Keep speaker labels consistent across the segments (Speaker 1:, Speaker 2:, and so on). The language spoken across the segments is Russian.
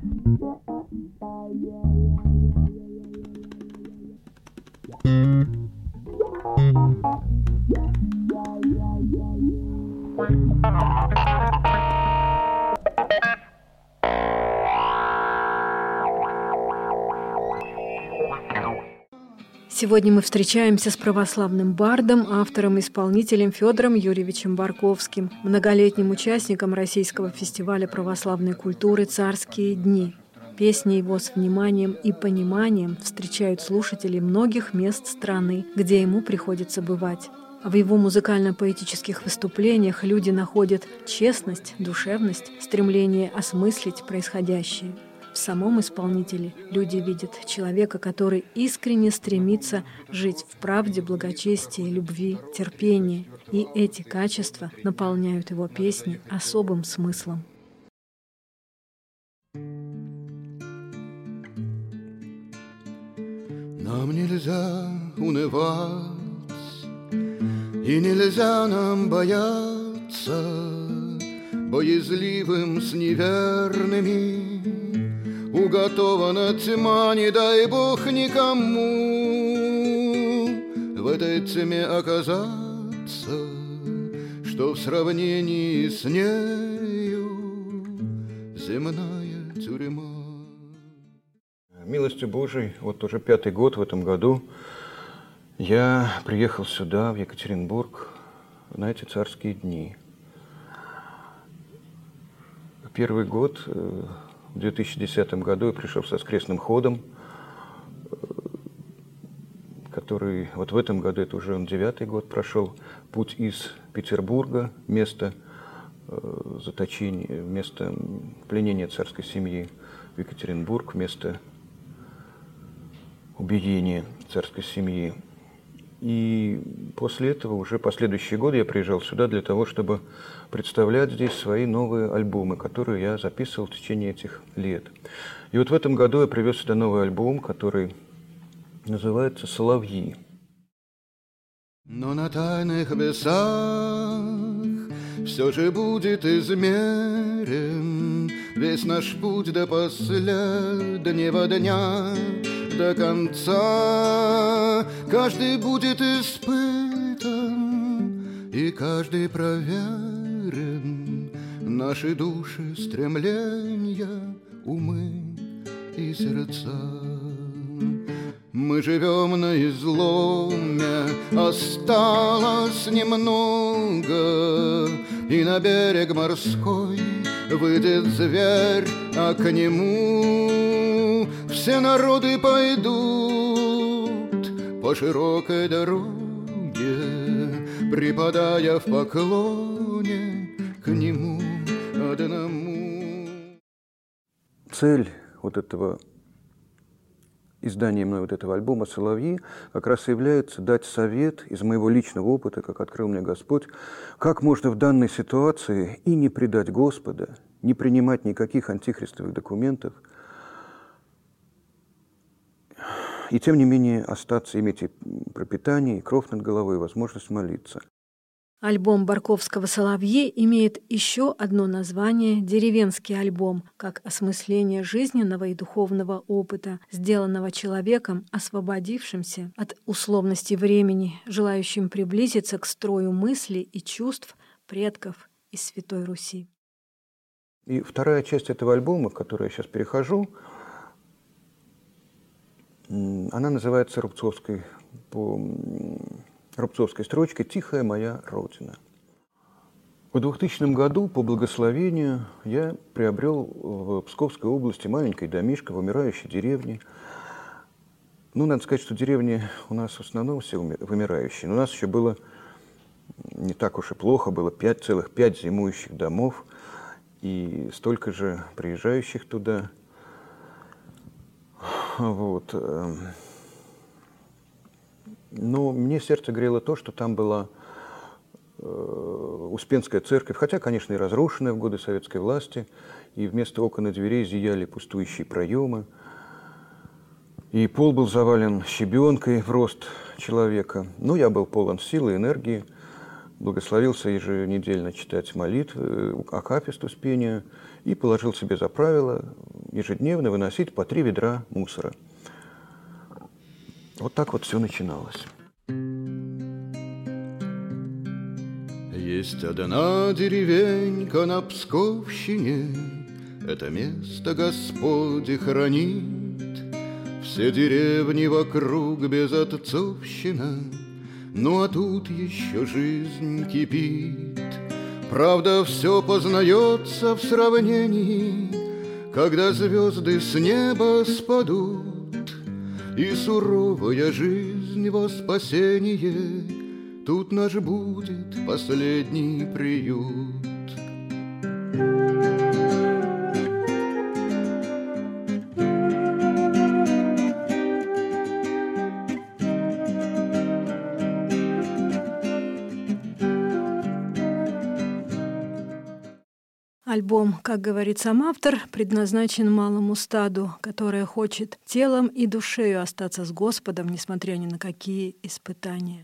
Speaker 1: Сегодня мы встречаемся с православным бардом, автором и исполнителем Федором Юрьевичем Барковским, многолетним участником Российского фестиваля православной культуры «Царские дни». Песни его с вниманием и пониманием встречают слушателей многих мест страны, где ему приходится бывать. В его музыкально-поэтических выступлениях люди находят честность, душевность, стремление осмыслить происходящее. В самом исполнителе люди видят человека, который искренне стремится жить в правде, благочестии, любви, терпении. И эти качества наполняют его песни особым смыслом.
Speaker 2: Нам нельзя унывать, и нельзя нам бояться боязливым с неверными. Уготована тьма, не дай Бог никому в этой тьме оказаться, что в сравнении с нею земная тюрьма.
Speaker 3: Милостью Божией, вот уже 5-й год в этом году я приехал сюда, в Екатеринбург, на эти царские дни. Первый год, в 2010 году, я пришел со воскресным ходом, который вот в этом году, это уже он 9-й год прошел, путь из Петербурга, место заточения, место пленения царской семьи, в Екатеринбург, место убиения царской семьи. И после этого уже последующие годы я приезжал сюда для того, чтобы представлять здесь свои новые альбомы, которые я записывал в течение этих лет. И вот в этом году я привез сюда новый альбом, который называется «Соловьи».
Speaker 2: Но на тайных весах все же будет измерен весь наш путь до последнего дня, до конца. Каждый будет испытан, и каждый проверен. Наши души, стремления, умы и сердца. Мы живем на изломе, осталось немного, и на берег морской выйдет зверь, а к нему все народы пойдут по широкой дороге, припадая в поклоне к нему одному.
Speaker 3: Цель вот этого издание мной вот этого альбома «Соловьи» как раз и является дать совет из моего личного опыта, как открыл мне Господь, как можно в данной ситуации и не предать Господа, не принимать никаких антихристовых документов, и тем не менее остаться, иметь и пропитание, и кров над головой, и возможность молиться.
Speaker 1: Альбом Барковского «Соловьи» имеет еще одно название «Деревенский альбом», как осмысление жизненного и духовного опыта, сделанного человеком, освободившимся от условностей времени, желающим приблизиться к строю мыслей и чувств предков из Святой Руси.
Speaker 3: И вторая часть этого альбома, к которой я сейчас перехожу, она называется Рубцовской строчкой «Тихая моя Родина». В 2000 году по благословению я приобрел в Псковской области маленький домишко в умирающей деревне. Ну, надо сказать, что деревни у нас в основном все вымирающие. Но у нас еще было не так уж и плохо, было целых 5 зимующих домов и столько же приезжающих туда. Вот. Но мне сердце грело то, что там была Успенская церковь, хотя, конечно, и разрушенная в годы советской власти, и вместо окон и дверей зияли пустующие проемы, и пол был завален щебенкой в рост человека. Но я был полон силы и энергии, благословился еженедельно читать молитвы, акафист Успения, и положил себе за правило ежедневно выносить по 3 ведра мусора. Вот так вот все начиналось.
Speaker 2: Есть одна деревенька на Псковщине, это место Господи хранит. Все деревни вокруг безотцовщина, ну а тут еще жизнь кипит. Правда, все познается в сравнении, когда звезды с неба спадут, и суровая жизнь во спасение, тут наш будет последний приют.
Speaker 1: Альбом, как говорит сам автор, предназначен малому стаду, которое хочет телом и душею остаться с Господом, несмотря ни на какие испытания.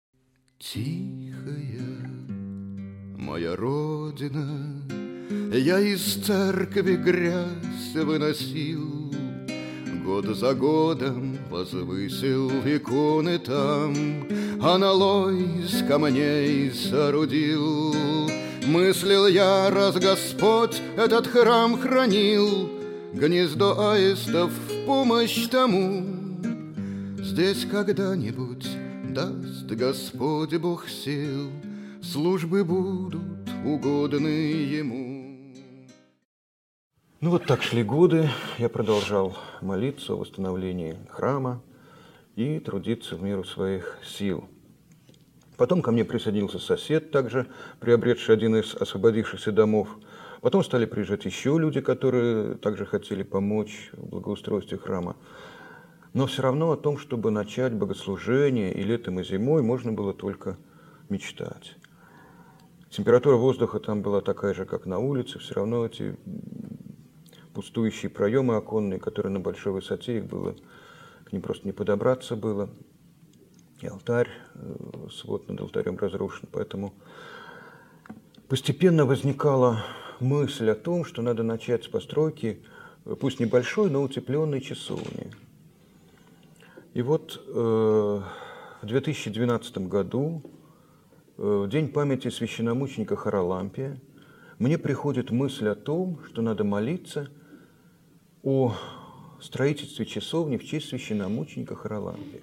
Speaker 2: Тихая моя родина, я из церкви грязь выносил, год за годом возвысил иконы там, аналой из камней соорудил. Мыслил я, раз Господь этот храм хранил, гнездо аистов в помощь тому, здесь когда-нибудь даст Господь Бог сил, службы будут угодны Ему.
Speaker 3: Ну вот так шли годы, я продолжал молиться о восстановлении храма и трудиться в меру своих сил. Потом ко мне присоединился сосед, также приобретший один из освободившихся домов. Потом стали приезжать еще люди, которые также хотели помочь в благоустройстве храма. Но все равно о том, чтобы начать богослужение и летом, и зимой, можно было только мечтать. Температура воздуха там была такая же, как на улице. Все равно эти пустующие проемы оконные, которые на большой высоте, их было, к ним просто не подобраться было. И алтарь, свод над алтарем разрушен. Поэтому постепенно возникала мысль о том, что надо начать с постройки, пусть небольшой, но утепленной часовни. И вот в 2012 году, в день памяти священномученика Харалампия, мне приходит мысль о том, что надо молиться о строительстве часовни в честь священномученика Харалампия.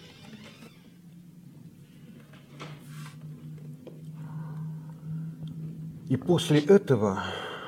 Speaker 3: И после этого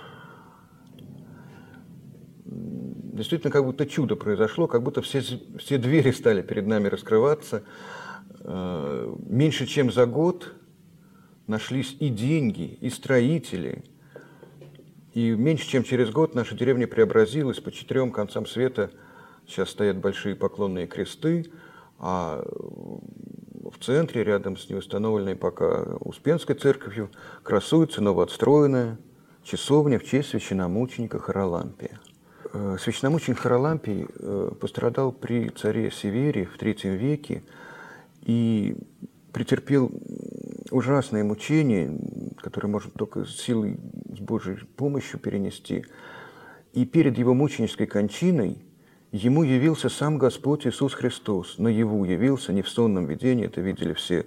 Speaker 3: действительно как будто чудо произошло, как будто все двери стали перед нами раскрываться. Меньше чем за год нашлись и деньги, и строители. И меньше чем через год наша деревня преобразилась. По 4 концам света сейчас стоят большие поклонные кресты, а в центре, рядом с неустановленной пока Успенской церковью, красуется новоотстроенная часовня в честь священномученика Харалампия. Священномученик Харалампий пострадал при царе Севере в III веке и претерпел ужасные мучения, которые можно только с силой, с Божьей помощью перенести. И перед его мученической кончиной ему явился сам Господь Иисус Христос. Наяву явился, не в сонном видении, это видели все,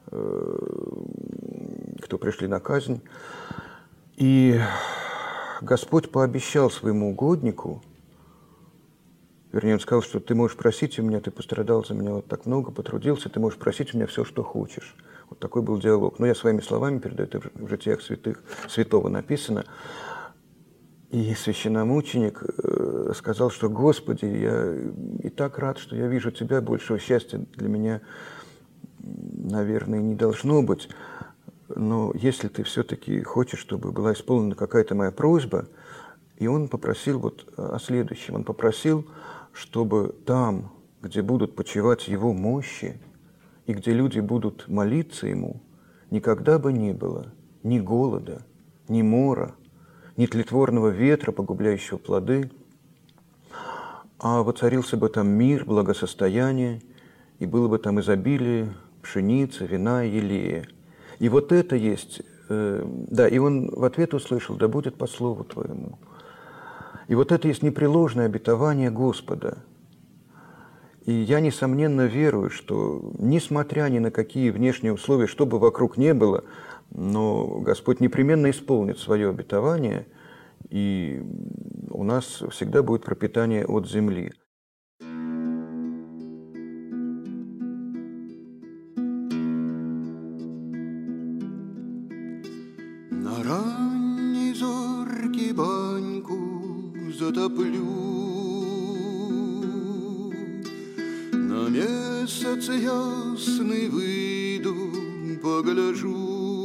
Speaker 3: кто пришли на казнь. И Господь пообещал своему угоднику, вернее, он сказал, что ты можешь просить у меня, ты пострадал за меня вот так много, потрудился, ты можешь просить у меня все, что хочешь. Вот такой был диалог. Но я своими словами передаю, это в житиях святого написано. И священномученик сказал, что «Господи, я и так рад, что я вижу Тебя, большего счастья для меня, наверное, не должно быть. Но если Ты все-таки хочешь, чтобы была исполнена какая-то моя просьба», и он попросил вот о следующем. Он попросил, чтобы там, где будут почивать Его мощи, и где люди будут молиться Ему, никогда бы не было ни голода, ни мора, ни тлетворного ветра, погубляющего плоды, а воцарился бы там мир, благосостояние, и было бы там изобилие пшеницы, вина и елея. И вот это есть, да, и он в ответ услышал: «Да будет по слову твоему». И вот это есть непреложное обетование Господа. И я, несомненно, верую, что, несмотря ни на какие внешние условия, что бы вокруг не было, но Господь непременно исполнит свое обетование, и у нас всегда будет пропитание от земли.
Speaker 2: На ранней зорьке баньку затоплю, на месяц ясный выйду, погляжу,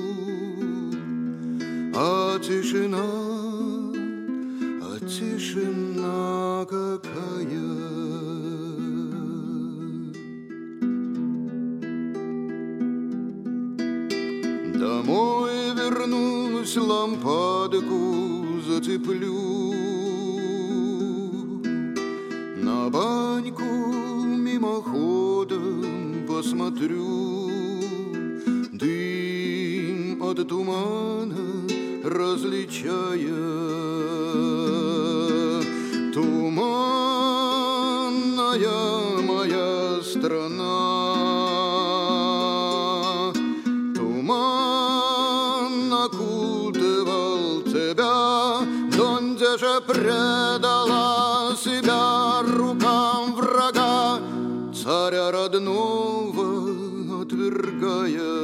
Speaker 2: а тишина какая. Домой вернусь, лампадку затеплю, на баньку мимоходом посмотрю, дым от тумана различая. Туманная моя страна, туман окутывал тебя, донде же предала себя рукам врага, царя родного отвергая.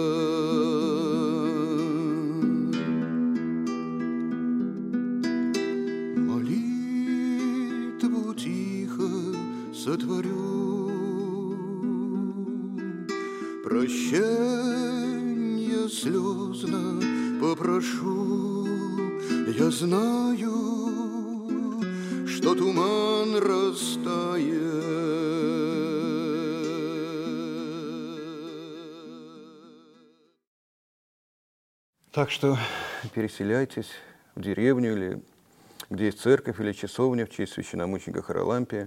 Speaker 2: Молитву тихо сотворю, прощенья слезно попрошу. Я знаю, что туман растает.
Speaker 3: Так что переселяйтесь в деревню, или где есть церковь или часовня в честь священномученика Харалампия.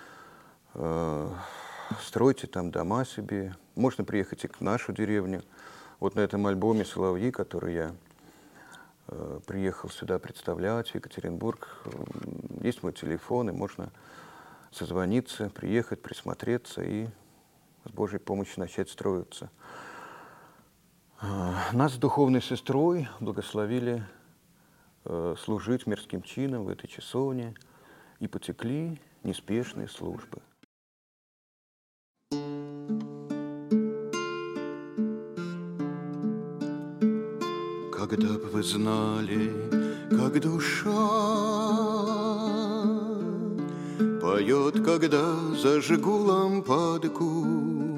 Speaker 3: Стройте там дома себе. Можно приехать и к нашу деревню. Вот на этом альбоме «Соловьи», который я приехал сюда представлять, в Екатеринбург, есть мой телефон, и можно созвониться, приехать, присмотреться и с Божьей помощью начать строиться. Нас с духовной сестрой благословили служить мирским чином в этой часовне, и потекли неспешные службы.
Speaker 2: Когда бы вы знали, как душа поет, когда зажгу лампадку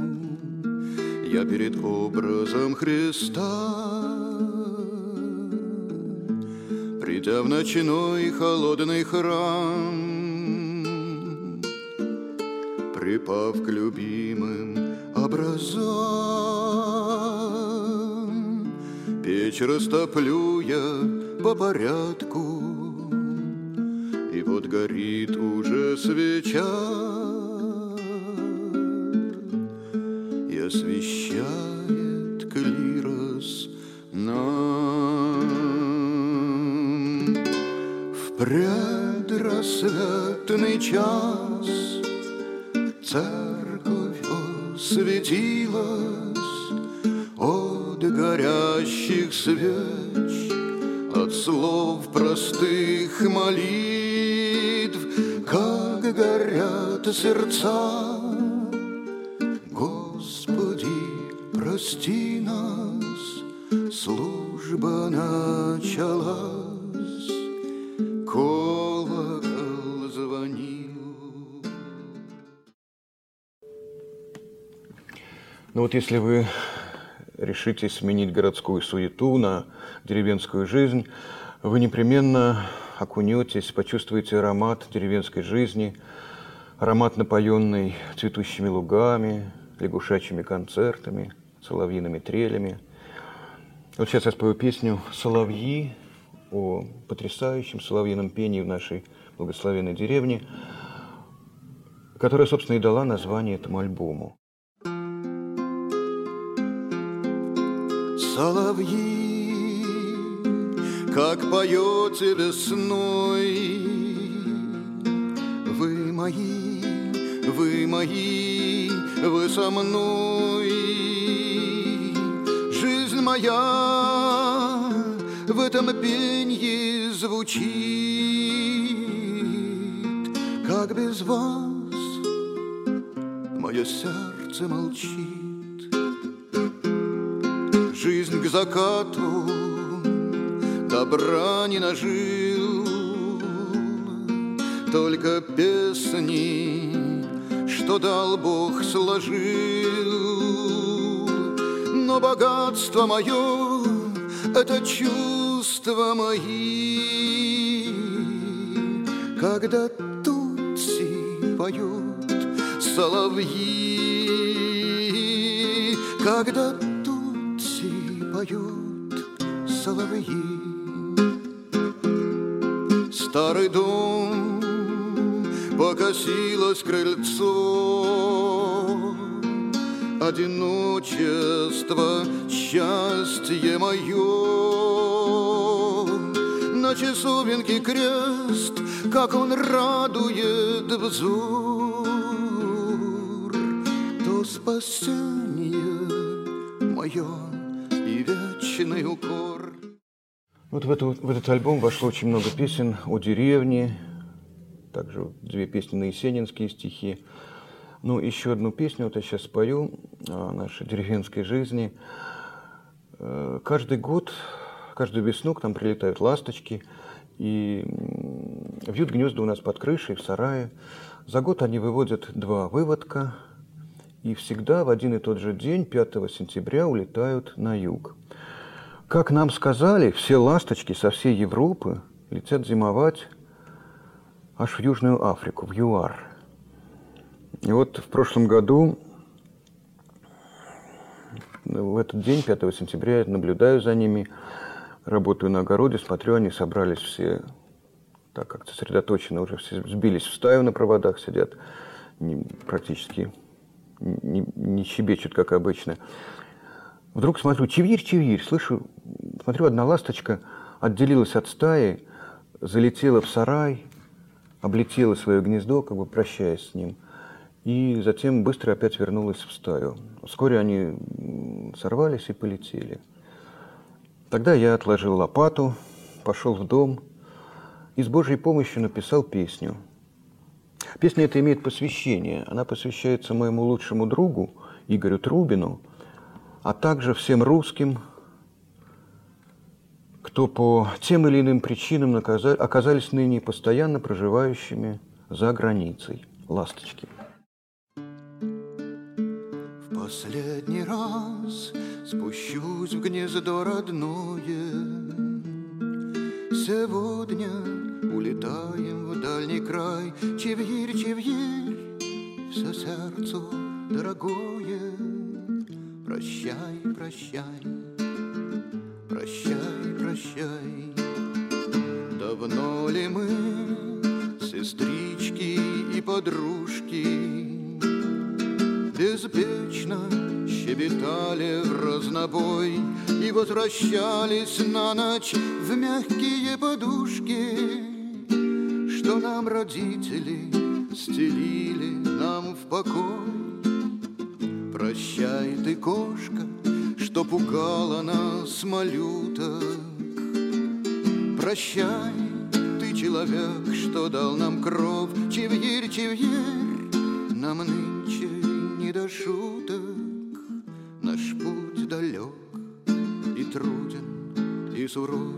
Speaker 2: я перед образом Христа, придя в ночной холодный храм, припав к любимым образам, печь растоплю я по порядку, и вот горит уже свеча и освещает клирос нам. В предрассветный час церковь осветилась от горящих свеч, от слов простых молитв, как горят сердца. Господи, прости нас, служба началась, колокол звонил.
Speaker 3: Ну вот если вы решитесь сменить городскую суету на деревенскую жизнь, вы непременно окунетесь, почувствуете аромат деревенской жизни, аромат, напоенный цветущими лугами, лягушачьими концертами, соловьиными трелями. Вот сейчас я спою песню «Соловьи», о потрясающем соловьином пении в нашей благословенной деревне, которая, собственно, и дала название этому альбому.
Speaker 2: Соловьи, как поете весной. Вы мои, вы со мной. Жизнь моя в этом пенье звучит, как без вас мое сердце молчит. Жизнь к закату добра не нажил, только песни, что дал Бог, сложил. Но богатство мое — это чувства мои, когда тутси поют соловьи, когда тутси поют соловьи. Старый дом, покосилось крыльцо, одиночество, счастье мое. На часовенке крест, как он радует взор, то спасение мое и вечный укор.
Speaker 3: Вот в этот альбом вошло очень много песен о деревне, также 2 песни на есенинские стихи. Ну, еще одну песню вот я сейчас спою о нашей деревенской жизни. Каждый год, каждую весну к нам прилетают ласточки и вьют гнезда у нас под крышей, в сарае. За год они выводят 2 выводка и всегда в один и тот же день, 5 сентября, улетают на юг. Как нам сказали, все ласточки со всей Европы летят зимовать аж в Южную Африку, в ЮАР. И вот в прошлом году, в этот день, 5 сентября, я наблюдаю за ними, работаю на огороде, смотрю, они собрались все, так как сосредоточенно уже все сбились в стаю на проводах, сидят, практически не щебечут, как обычно. Вдруг смотрю, чивирь, слышу, смотрю, одна ласточка отделилась от стаи, залетела в сарай, облетела свое гнездо, как бы прощаясь с ним, и затем быстро опять вернулась в стаю. Вскоре они сорвались и полетели. Тогда я отложил лопату, пошел в дом и с Божьей помощью написал песню. Песня эта имеет посвящение. Она посвящается моему лучшему другу Игорю Трубину, а также всем русским, кто по тем или иным причинам оказались ныне постоянно проживающими за границей. Ласточки.
Speaker 2: В последний раз спущусь в гнездо родное. Сегодня улетаем в дальний край. Чивирь, все сердцу дорогое. Прощай, прощай, прощай. Давно ли мы, сестрички и подружки, беспечно щебетали в разнобой и возвращались на ночь в мягкие подушки, что нам родители стелили нам в покой. Прощай ты, кошка, что пугала нас, малюток. Прощай ты, человек, что дал нам кровь. Чивирь, нам нынче не до шуток. Наш путь далек и труден, и суров.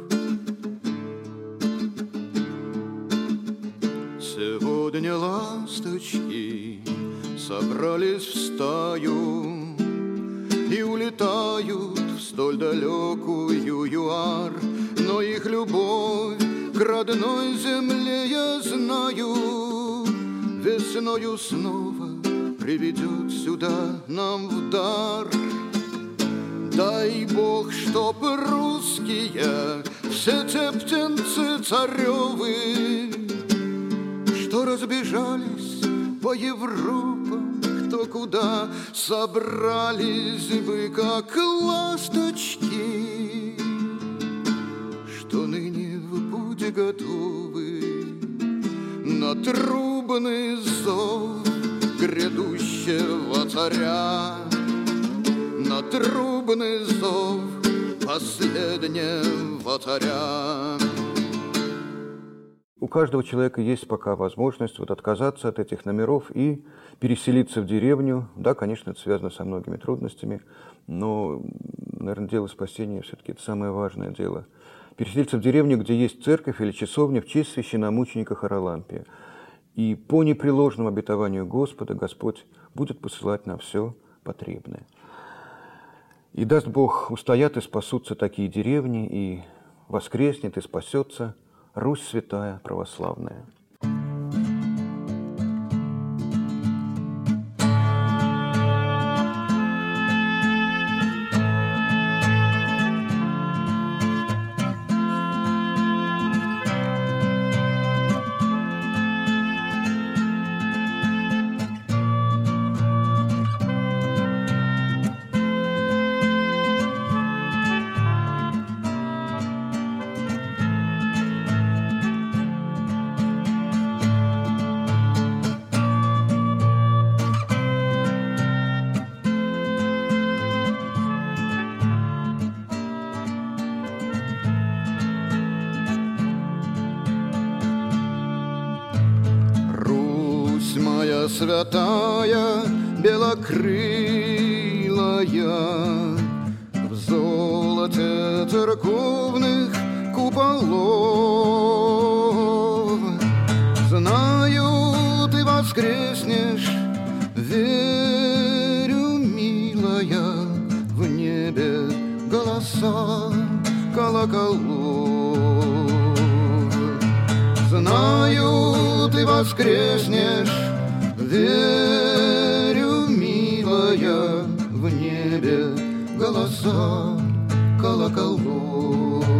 Speaker 2: Сегодня ласточки собрались в стаю и улетают в столь далекую ЮАР. Но их любовь к родной земле, я знаю, весною снова приведет сюда нам в дар. Дай Бог, чтоб русские, все те птенцы царевы, что разбежались по Европам, кто куда, собрались бы, как ласточки, что готовы на трубный зов грядущего царя, на трубный зов последнего царя.
Speaker 3: У каждого человека есть пока возможность отказаться от этих номеров и переселиться в деревню. Да, конечно, это связано со многими трудностями, но, наверное, дело спасения все-таки это самое важное дело. Переселиться в деревню, где есть церковь или часовня в честь священномученика Харалампия. И по непреложному обетованию Господа Господь будет посылать нам все потребное. И даст Бог, устоят и спасутся такие деревни, и воскреснет и спасется Русь святая православная.
Speaker 2: Моя святая, белокрылая, в золоте церковных куполов. Знаю, ты воскреснешь, верю, милая, в небе голоса колоколов. Знаю, ты воскреснешь, верю, милая, в небе голоса колоколов.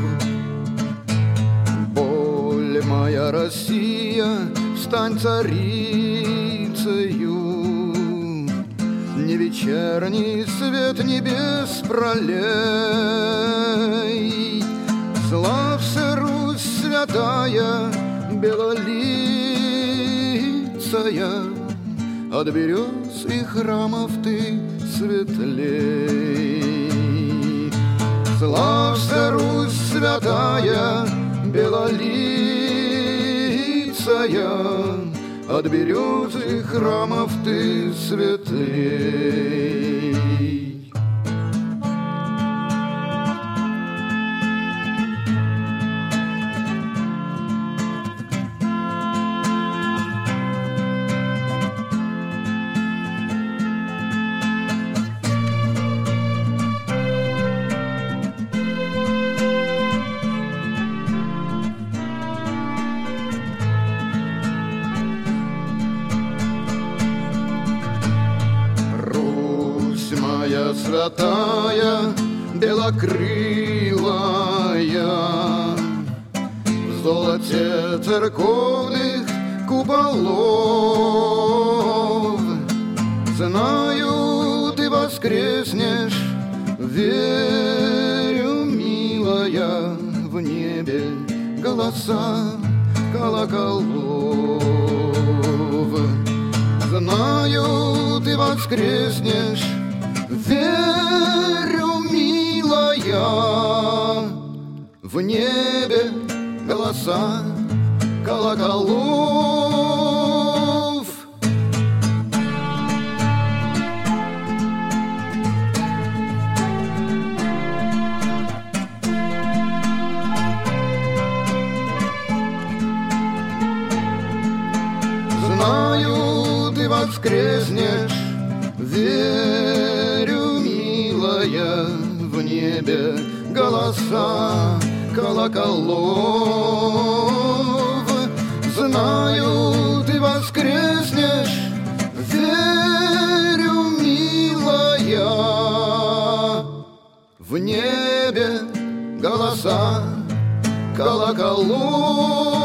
Speaker 2: Боль моя, Россия, стань царицею, не вечерний свет небес пролей. Славься, Русь святая, белолицая, от берез и храмов ты светлей. Славься, Русь святая, белолицая, от берез и храмов ты светлей. Моя святая, белокрылая, в золоте церковных куполов. Знаю, ты воскреснешь, верю, милая, в небе голоса колоколов. Знаю, ты воскреснешь, верю, милая, в небе голоса колоколов. Знаю, ты воскреснешь, верю, милая, в небе голоса колоколов. Знаю, ты воскреснешь, верю, милая, в небе голоса колоколов.